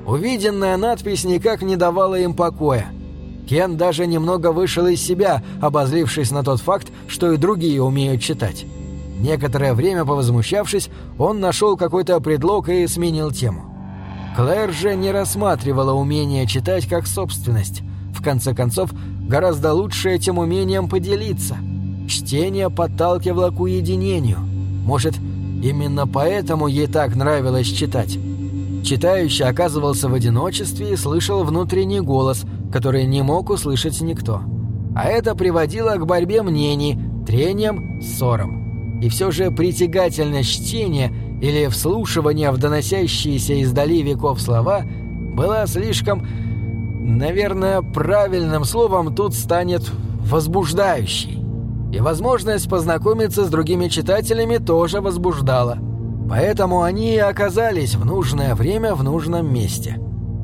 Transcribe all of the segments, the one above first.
Увиденная надпись никак не давала им покоя. Кен даже немного вышел из себя, обозлившись на тот факт, что и другие умеют читать. Некоторое время повозмущавшись, он нашел какой-то предлог и сменил тему. Клэр же не рассматривала умение читать как собственность. В конце концов, гораздо лучше этим умением поделиться. Чтение подталкивало к уединению. Может, именно поэтому ей так нравилось читать. Читающий оказывался в одиночестве и слышал внутренний голос, который не мог услышать никто. А это приводило к борьбе мнений, трениям, ссорам. И все же притягательность чтения или вслушивания в доносящиеся издали веков слова была слишком, наверное, правильным словом тут станет возбуждающей. И возможность познакомиться с другими читателями тоже возбуждала. Поэтому они и оказались в нужное время в нужном месте.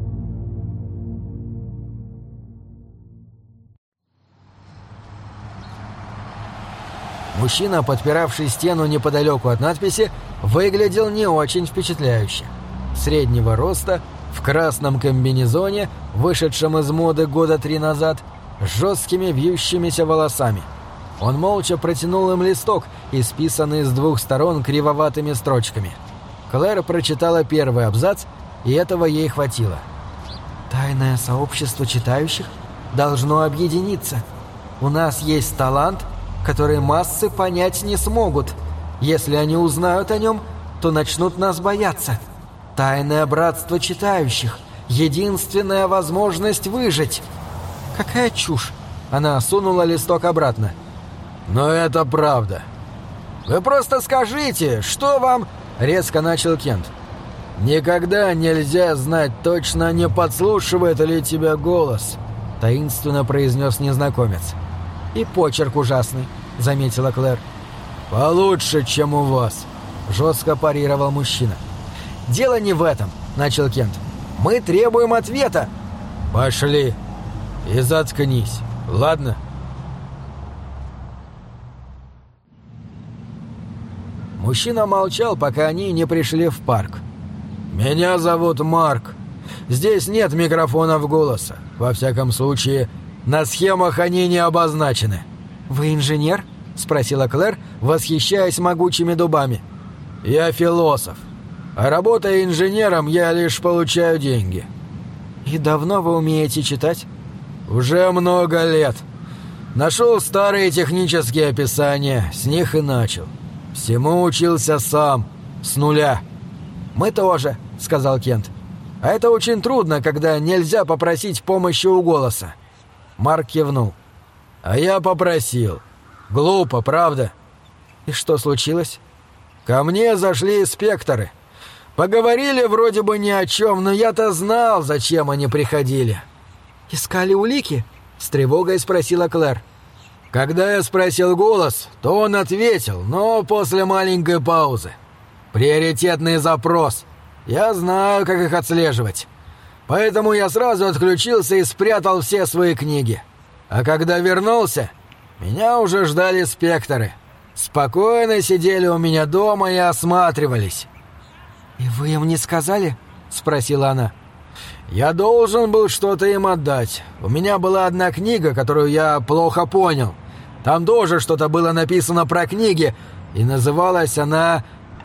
Мужчина, подпиравший стену неподалеку от надписи, выглядел не очень впечатляюще. Среднего роста, в красном комбинезоне, вышедшем из моды года 3 назад, с жесткими вьющимися волосами. Он молча протянул им листок, исписанный с 2 сторон кривоватыми строчками. Клэр прочитала первый абзац, и этого ей хватило. «Тайное сообщество читающих должно объединиться. У нас есть талант, который массы понять не смогут. Если они узнают о нем, то начнут нас бояться. Тайное братство читающих — единственная возможность выжить». «Какая чушь!» Она сунула листок обратно. «Но это правда. Вы просто скажите, что вам...» — резко начал Кент. «Никогда нельзя знать точно, не подслушивает ли тебя голос», — таинственно произнес незнакомец. «И почерк ужасный», — заметила Клэр. «Получше, чем у вас», — жестко парировал мужчина. «Дело не в этом», — начал Кент. «Мы требуем ответа». «Пошли и заткнись, ладно?» Мужчина молчал, пока они не пришли в парк. «Меня зовут Марк. Здесь нет микрофонов голоса. Во всяком случае, на схемах они не обозначены». «Вы инженер?» — спросила Клэр, восхищаясь могучими дубами. «Я философ. А работая инженером, я лишь получаю деньги». «И давно вы умеете читать?» «Уже много лет. Нашел старые технические описания, с них и начал. Всему учился сам, с нуля». «Мы тоже», — сказал Кент. «А это очень трудно, когда нельзя попросить помощи у голоса». Марк кивнул. «А я попросил. Глупо, правда?» «И что случилось?» «Ко мне зашли инспекторы. Поговорили вроде бы ни о чем, но я-то знал, зачем они приходили». «Искали улики?» — с тревогой спросила Клэр. Когда я спросил голос, то он ответил, но после маленькой паузы. «Приоритетный запрос. Я знаю, как их отслеживать. Поэтому я сразу отключился и спрятал все свои книги. А когда вернулся, меня уже ждали инспекторы. Спокойно сидели у меня дома и осматривались». «И вы им не сказали?» — спросила она. «Я должен был что-то им отдать. У меня была одна книга, которую я плохо понял. Там тоже что-то было написано про книги, и называлась она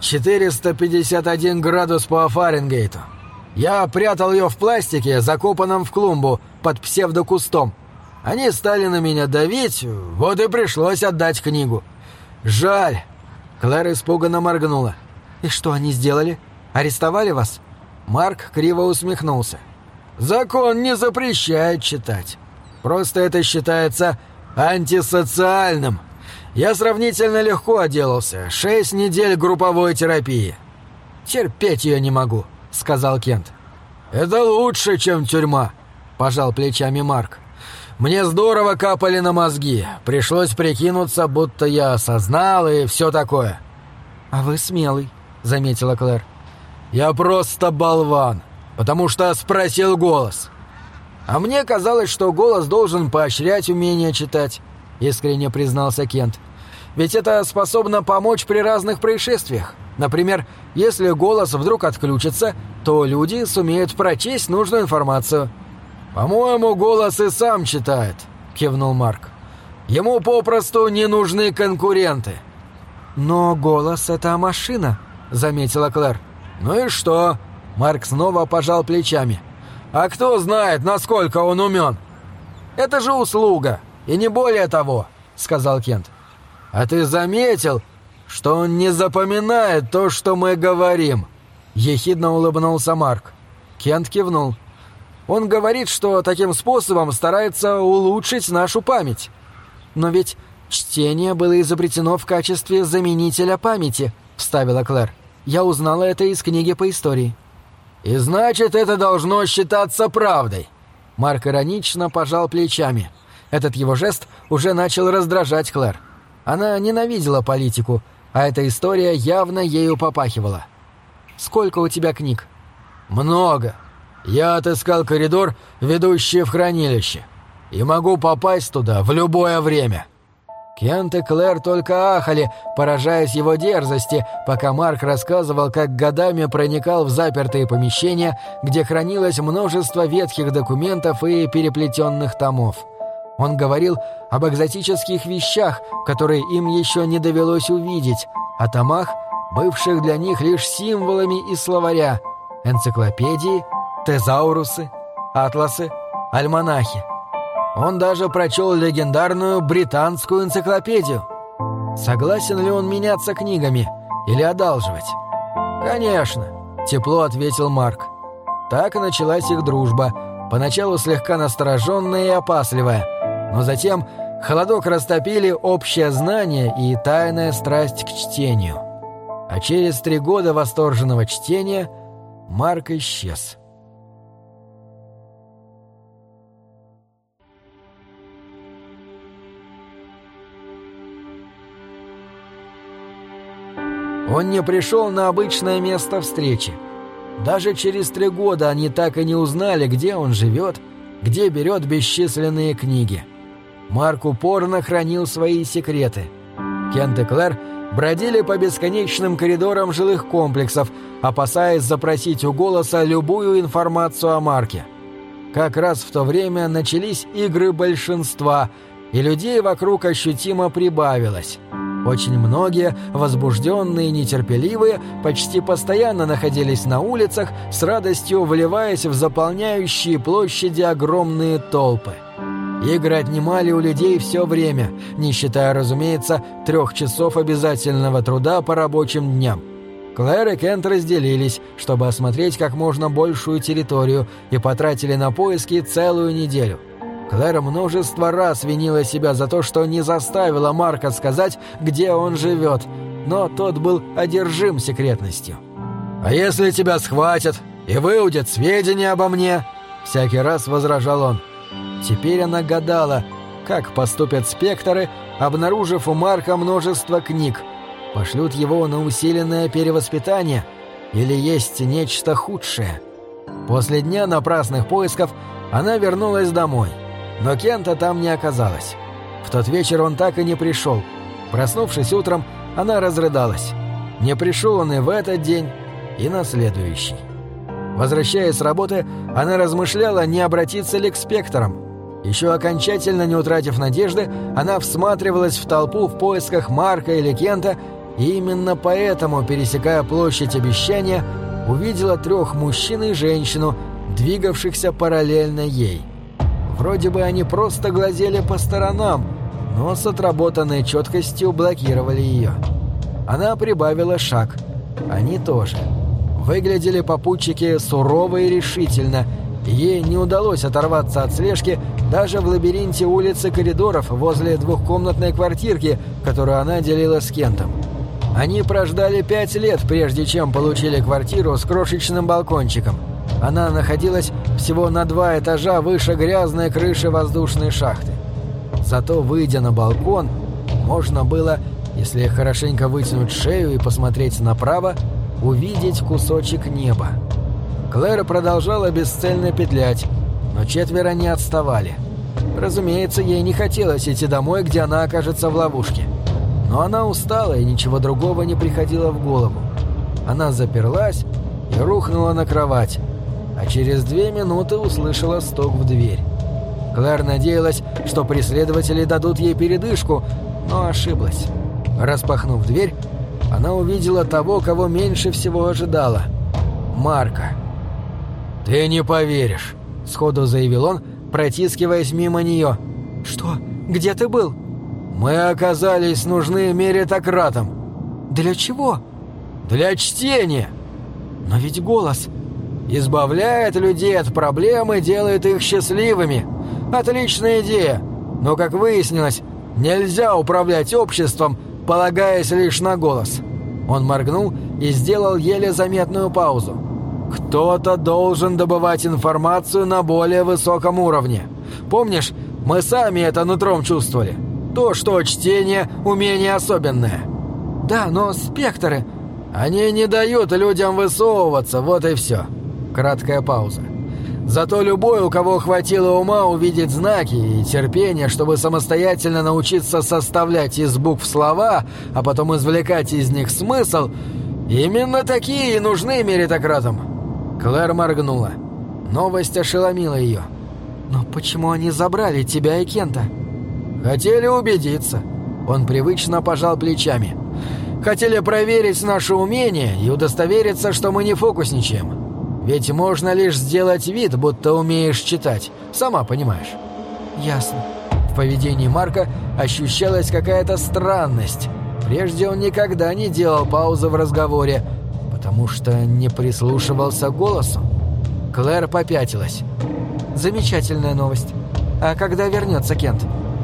«451 градус по Фаренгейту». Я прятал ее в пластике, закопанном в клумбу, под псевдокустом. Они стали на меня давить, вот и пришлось отдать книгу. Жаль». Клэр испуганно моргнула. «И что они сделали? Арестовали вас?» Марк криво усмехнулся. «Закон не запрещает читать. Просто это считается антисоциальным. Я сравнительно легко отделался. 6 недель групповой терапии». «Терпеть ее не могу», — сказал Кент. «Это лучше, чем тюрьма», — пожал плечами Марк. «Мне здорово капали на мозги. Пришлось прикинуться, будто я осознал и все такое». «А вы смелый», — заметила Клэр. «Я просто болван, потому что спросил голос». «А мне казалось, что голос должен поощрять умение читать», — искренне признался Кент. «Ведь это способно помочь при разных происшествиях. Например, если голос вдруг отключится, то люди сумеют прочесть нужную информацию». «По-моему, голос и сам читает», — кивнул Марк. «Ему попросту не нужны конкуренты». «Но голос — это машина», — заметила Клэр. «Ну и что?» — Марк снова пожал плечами. «А кто знает, насколько он умен?» «Это же услуга, и не более того», — сказал Кент. «А ты заметил, что он не запоминает то, что мы говорим?» — ехидно улыбнулся Марк. Кент кивнул. «Он говорит, что таким способом старается улучшить нашу память. Но ведь чтение было изобретено в качестве заменителя памяти», — вставила Клэр. «Я узнала это из книги по истории». «И значит, это должно считаться правдой». Марк иронично пожал плечами. Этот его жест уже начал раздражать Клэр. Она ненавидела политику, а эта история явно ею попахивала. «Сколько у тебя книг?» «Много. Я отыскал коридор, ведущий в хранилище, и могу попасть туда в любое время». Кент и Клэр только ахали, поражаясь его дерзости, пока Марк рассказывал, как годами проникал в запертые помещения, где хранилось множество ветхих документов и переплетенных томов. Он говорил об экзотических вещах, которые им еще не довелось увидеть, о томах, бывших для них лишь символами из словаря, энциклопедии, тезаурусы, атласы, альманахи. Он даже прочел легендарную британскую энциклопедию. Согласен ли он меняться книгами или одалживать? «Конечно», — тепло ответил Марк. Так началась их дружба, поначалу слегка настороженная и опасливая, но затем холодок растопили общее знание и тайная страсть к чтению. А через 3 года восторженного чтения Марк исчез. Он не пришел на обычное место встречи. Даже через 3 года они так и не узнали, где он живет, где берет бесчисленные книги. Марк упорно хранил свои секреты. Кент и Клэр бродили по бесконечным коридорам жилых комплексов, опасаясь запросить у голоса любую информацию о Марке. Как раз в то время начались игры большинства, и людей вокруг ощутимо прибавилось. Очень многие, возбужденные и нетерпеливые, почти постоянно находились на улицах, с радостью вливаясь в заполняющие площади огромные толпы. Игры отнимали у людей все время, не считая, разумеется, 3 часов обязательного труда по рабочим дням. Клэр и Кент разделились, чтобы осмотреть как можно большую территорию, и потратили на поиски целую неделю. Клэр множество раз винила себя за то, что не заставила Марка сказать, где он живет, но тот был одержим секретностью. «А если тебя схватят и выудят сведения обо мне?» — всякий раз возражал он. Теперь она гадала, как поступят спектры, обнаружив у Марка множество книг. Пошлют его на усиленное перевоспитание или есть нечто худшее? После дня напрасных поисков она вернулась домой. Но Кента там не оказалось. В тот вечер он так и не пришел. Проснувшись утром, она разрыдалась. Не пришел он и в этот день, и на следующий. Возвращаясь с работы, она размышляла, не обратиться ли к спектрам. Еще окончательно не утратив надежды, она всматривалась в толпу в поисках Марка или Кента, и именно поэтому, пересекая площадь обещания, увидела 3 мужчин и женщину, двигавшихся параллельно ей. Вроде бы они просто глазели по сторонам, но с отработанной четкостью блокировали ее. Она прибавила шаг. Они тоже. Выглядели попутчики сурово и решительно, и ей не удалось оторваться от слежки даже в лабиринте улиц и коридоров возле 2-комнатной квартирки, которую она делила с Кентом. Они прождали 5 лет, прежде чем получили квартиру с крошечным балкончиком. Она находилась всего на 2 этажа выше грязной крыши воздушной шахты. Зато, выйдя на балкон, можно было, если хорошенько вытянуть шею и посмотреть направо, увидеть кусочек неба. Клэр продолжала бесцельно петлять, но 4 не отставали. Разумеется, ей не хотелось идти домой, где она окажется в ловушке. Но она устала, и ничего другого не приходило в голову. Она заперлась и рухнула на кровать, а через 2 минуты услышала стук в дверь. Клэр надеялась, что преследователи дадут ей передышку, но ошиблась. Распахнув дверь, она увидела того, кого меньше всего ожидала — Марка. «Ты не поверишь», — сходу заявил он, протискиваясь мимо нее. «Что? Где ты был?» «Мы оказались нужны меритократам». «Для чего?» «Для чтения». «Но ведь голос...» «Избавляет людей от проблем и делает их счастливыми. Отличная идея. Но, как выяснилось, нельзя управлять обществом, полагаясь лишь на голос». Он моргнул и сделал еле заметную паузу. «Кто-то должен добывать информацию на более высоком уровне. Помнишь, мы сами это нутром чувствовали. То, что чтение – умение особенное». «Да, но спектры...» «Они не дают людям высовываться, вот и все». Краткая пауза. «Зато любой, у кого хватило ума увидеть знаки и терпения, чтобы самостоятельно научиться составлять из букв слова, а потом извлекать из них смысл, именно такие и нужны меритократам». Клэр моргнула. Новость ошеломила ее. «Но почему они забрали тебя и Кента?» «Хотели убедиться». Он привычно пожал плечами. «Хотели проверить наше умение и удостовериться, что мы не фокусничаем. Ведь можно лишь сделать вид, будто умеешь читать. Сама понимаешь». «Ясно». В поведении Марка ощущалась какая-то странность. Прежде он никогда не делал паузы в разговоре, потому что не прислушивался к голосу. Клэр попятилась. «Замечательная новость. А когда вернется Кент?»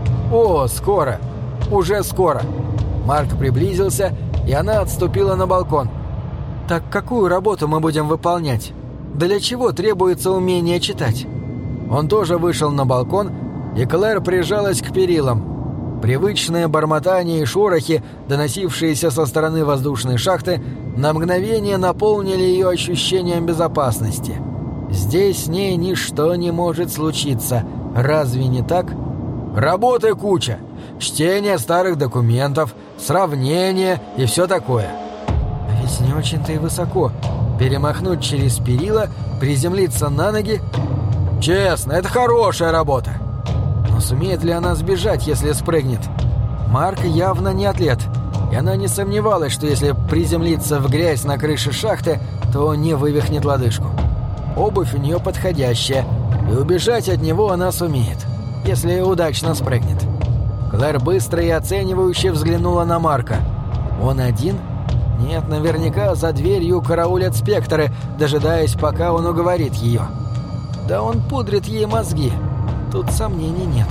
«О, скоро. Уже скоро». Марк приблизился, и она отступила на балкон. «Так какую работу мы будем выполнять? Для чего требуется умение читать?» Он тоже вышел на балкон, и Клэр прижалась к перилам. Привычные бормотания и шорохи, доносившиеся со стороны воздушной шахты, на мгновение наполнили ее ощущением безопасности. Здесь с ней ничто не может случиться. Разве не так? Работы куча. Чтение старых документов, сравнение и все такое. А ведь не очень-то и высоко. Перемахнуть через перила, приземлиться на ноги. Честно, это хорошая работа. Но сумеет ли она сбежать, если спрыгнет? Марк явно не атлет, и она не сомневалась, что если приземлиться в грязь на крыше шахты, то не вывихнет лодыжку. Обувь у нее подходящая, и убежать от него она сумеет, если удачно спрыгнет. Клэр быстро и оценивающе взглянула на Марка. Он один? Нет, наверняка за дверью караулят спектры, дожидаясь, пока он уговорит ее. Да он пудрит ей мозги. Тут сомнений нет.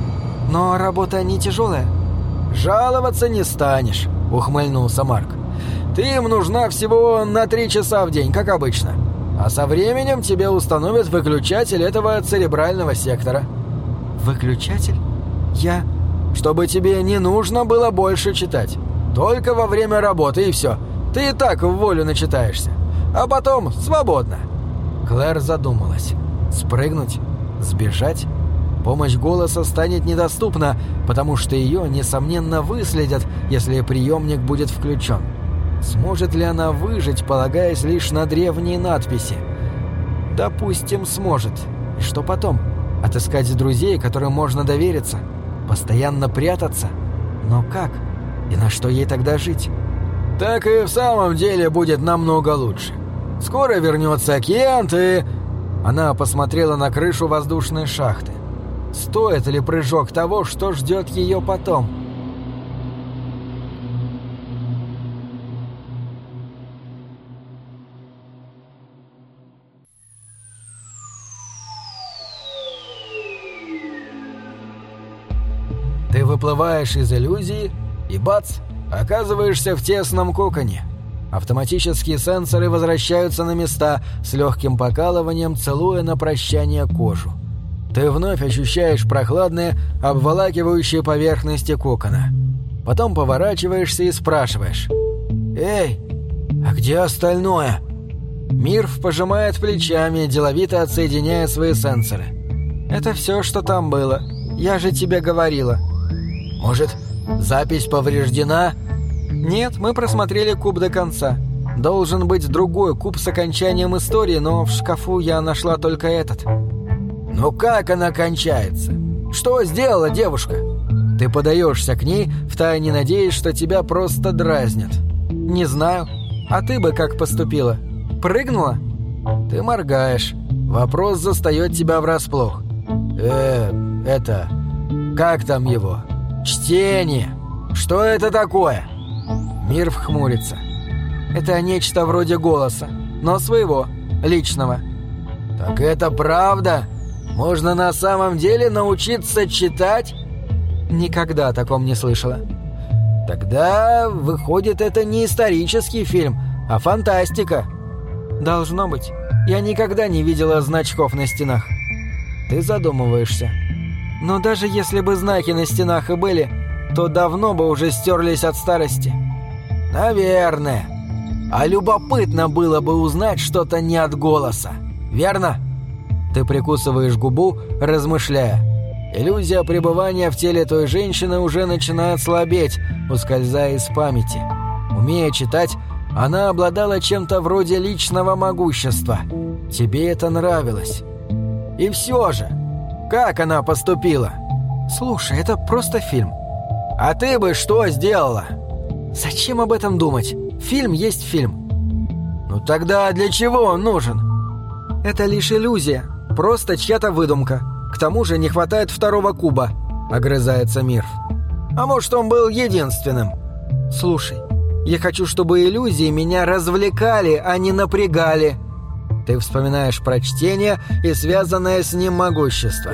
Но работа не тяжелая. «Жаловаться не станешь», — ухмыльнулся Марк. «Ты им нужна всего на 3 часа в день, как обычно. А со временем тебе установят выключатель этого церебрального сектора». «Выключатель? Я...» «Чтобы тебе не нужно было больше читать. Только во время работы, и все. Ты и так в волю начитаешься. А потом свободно». Клэр задумалась. Спрыгнуть? Сбежать? Помощь голоса станет недоступна, потому что ее, несомненно, выследят, если приемник будет включен. Сможет ли она выжить, полагаясь лишь на древние надписи? Допустим, сможет. И что потом? Отыскать друзей, которым можно довериться? Постоянно прятаться? Но как? И на что ей тогда жить? Так и в самом деле будет намного лучше. Скоро вернется Кент и... Она посмотрела на крышу воздушной шахты. Стоит ли прыжок того, что ждет ее потом? Ты выплываешь из иллюзии и бац, оказываешься в тесном коконе. Автоматические сенсоры возвращаются на места, с легким покалыванием целуя на прощание кожу. Ты вновь ощущаешь прохладные, обволакивающие поверхности кокона. Потом поворачиваешься и спрашиваешь: «Эй, а где остальное?» Мирф пожимает плечами, деловито отсоединяя свои сенсоры. «Это все, что там было. Я же тебе говорила». «Может, запись повреждена?» «Нет, мы просмотрели куб до конца. Должен быть другой куб с окончанием истории, но в шкафу я нашла только этот. Ну как она кончается? Что сделала девушка? Ты подаешься к ней, втайне надеясь, что тебя просто дразнят. Не знаю. А ты бы как поступила? Прыгнула? Ты моргаешь. Вопрос застает тебя врасплох. Как там его? Чтение. Что это такое? Мирф хмурится. Это нечто вроде голоса, но своего, личного. Так это правда? Можно на самом деле научиться читать? Никогда о таком не слышала. Тогда, выходит, это не исторический фильм, а фантастика. Должно быть. Я никогда не видела значков на стенах. Ты задумываешься. Но даже если бы знаки на стенах и были, то давно бы уже стерлись от старости. Наверное. А любопытно было бы узнать что-то не от голоса. Верно? Ты прикусываешь губу, размышляя. Иллюзия пребывания в теле той женщины уже начинает слабеть, ускользая из памяти. Умея читать, она обладала чем-то вроде личного могущества. Тебе это нравилось. И все же, как она поступила? Слушай, это просто фильм. А ты бы что сделала? Зачем об этом думать? Фильм есть фильм. Ну тогда для чего он нужен? Это лишь иллюзия, просто чья-то выдумка. К тому же не хватает второго куба, огрызается Мирф. А может, он был единственным? Слушай, я хочу, чтобы иллюзии меня развлекали, а не напрягали. Ты вспоминаешь про чтение и связанное с ним могущество.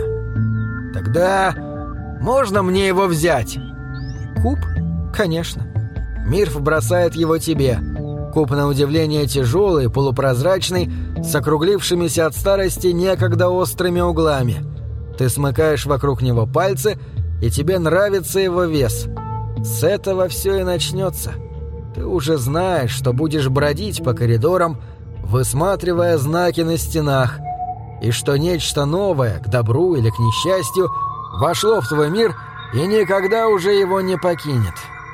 Тогда можно мне его взять? Куб? Конечно. Мирф бросает его тебе. Куб, на удивление, тяжелый, полупрозрачный, с округлившимися от старости некогда острыми углами. Ты смыкаешь вокруг него пальцы, и тебе нравится его вес. С этого все и начнется. Ты уже знаешь, что будешь бродить по коридорам, высматривая знаки на стенах, и что нечто новое, к добру или к несчастью, вошло в твой мир и никогда уже его не покинет.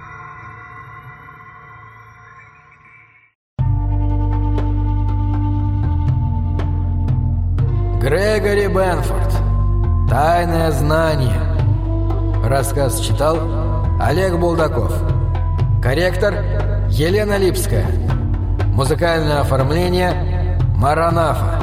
Грегори Бенфорд. «Тайное знание». Рассказ читал Олег Булдаков. Корректор Елена Липская. Музыкальное оформление Маранафа.